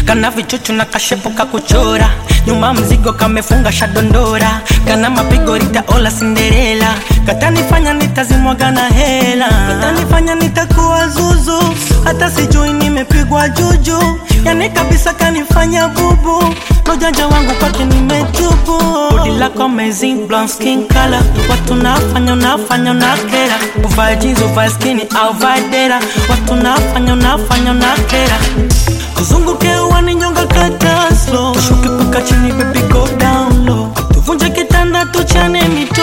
kana vichuchu na kashepo kakuchora, nyuma mzigo kamefunga shadondora, kana mapigo ritaola Cinderella, katanifanya nitazimwaga na hela, katanifanya nitakuwa zuzu, hata sijui nimepigwa juju, yani kabisa kanifanya bubu, nojanja wangu kwake nimetubu. Body lako amazing, blonde skin color, watu nafanya unakera, uvae jeans uvae skinny au vae dera, watu nafanya unakera, kuzunguke uwani nyonga kata slow, tushuke paka chini baby go down low, tuvunje kitanda tuchane mito.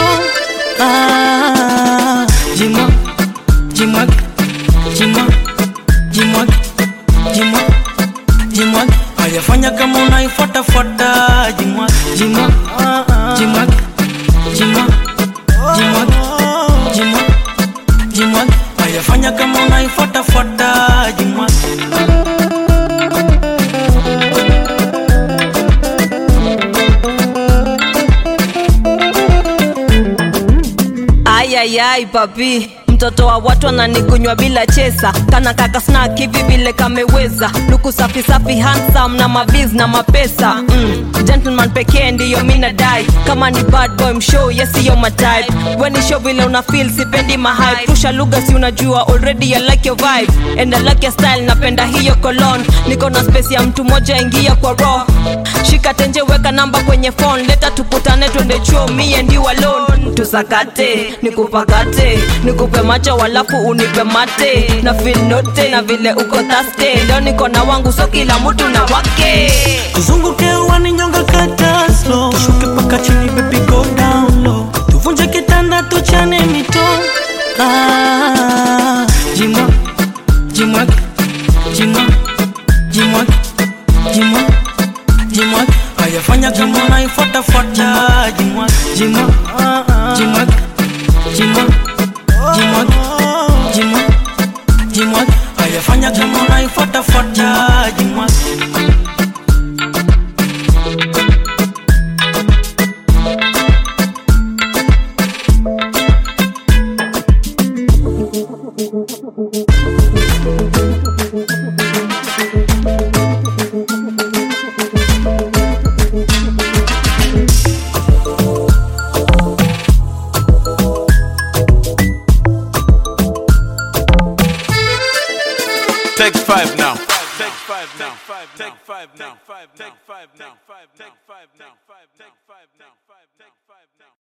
Jimwag, jimwag, jimwag, jimwag, jimwag, jimwag, ayafanya kama unaifuata. Jimwag, jimwag, jimwag, jimwag, jimwag, jimwag, jimwag, ayafanya kama unaifuata. Jimwag. Ayayay papi, mtoto wa watu ananikunywa bila chesa, kana kaka snack hivi vile kameweza, luku safi safi handsome na maviz na mapesa. Gentleman pekee ndiyo mina dai, kama ni bad boy mshow yes you're my type, when you show vile una feel sipendi mahype, pusha lugha si unajua already I like your vibe, and I like your style napenda hiyo cologne, niko na space ya mtu moja ingia kwa raw, shika tenje weka namba kwenye phone, leta tukutane twende chuo me and you alone, tusakate nikupakate nikupe macho walafu unipe mate, na feel note na vile uko thirsty, leo niko na wangu so kila mtu na wake, kuzunguke uwani nyonga kata slow, tushuke paka chini baby go down low, tuvunje kitanda tuchane mito. Jimwag, jimwag, jimwag, jimwag, jimwag, jimwag, ayafanya kama unaifuata. Jimwag, jimwag, jimwag, jimwag, jimwag, jimwag, jimwag, ayafanya kama unaifuata. Jimwag. Take five now. Take five now. Take five now. Take five now. Take five now. Take five now. Take five now. Take five now.